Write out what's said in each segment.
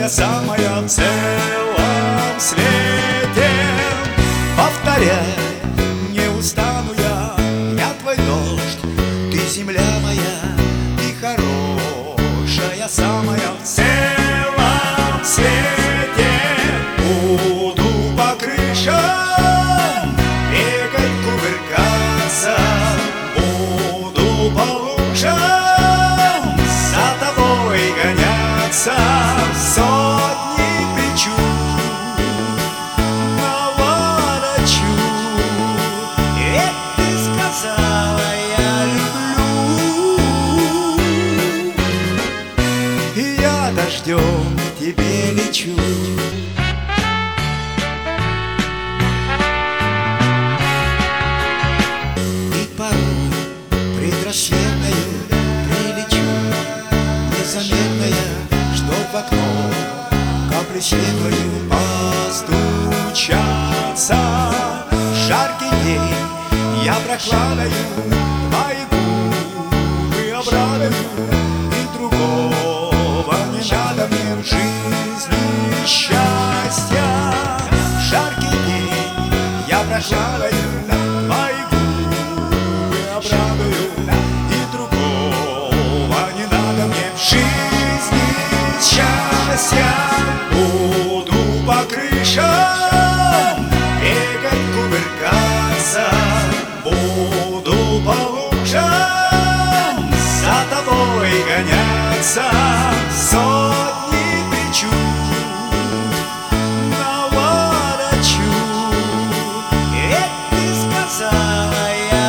Самая, самая в целом свете. Повторяй, не устану я твой дождь, ты земля моя, ты хорошая, самая в целом свете. Буду по крышам бегать, кувыркаться, буду по лужам за тобой гоняться. Сотни причуд наворочу, ведь ты сказала, я люблю, и я дождем к тебе лечу. И порой предрассветною прилечу, незаметная, чтоб в окно капли светлою постучатся. Жаркий день я прохладою твои губы обрадую, и другого не надо мне в жизни счастья. Жаркий день я прохладою твои губы обрадую, и другого не надо мне в жизни счастья. Буду по крышам бегать, кувыркаться, буду по лужам за тобой гоняться. Сотни причуд наворочу, ведь ты сказала, я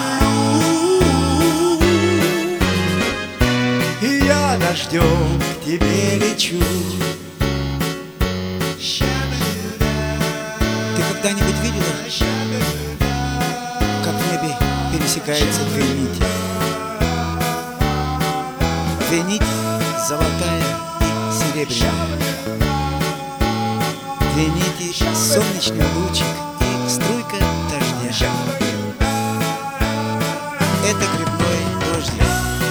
люблю, и я дождем к тебе лечу. Ты когда-нибудь видела, как в небе пересекаются две нити? Две нити — золотая и серебряная. Две нити — солнечный лучик и струйка дождя. Это грибной дождик,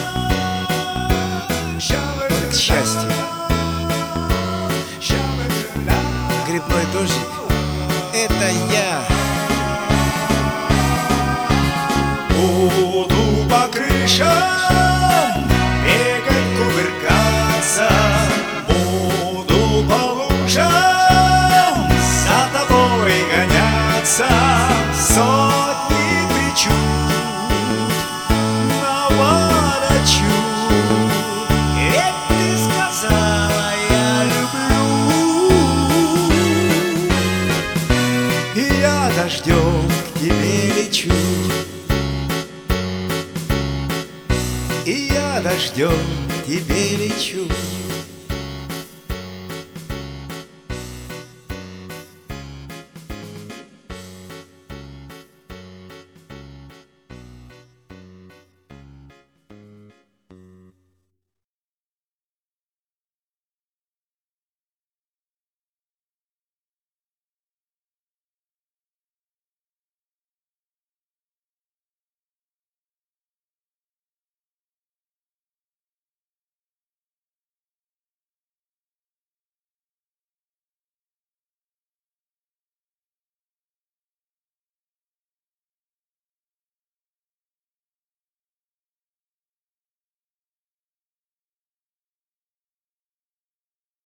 только счастье. Грибной дождик — это я. Буду по крышам бегать, кувыркаться, буду по лужам за тобой гоняться. Сотни причуд наворочу, ведь ты сказала, я люблю, и я дождем к тебе лечу. И я дождем к тебе лечу.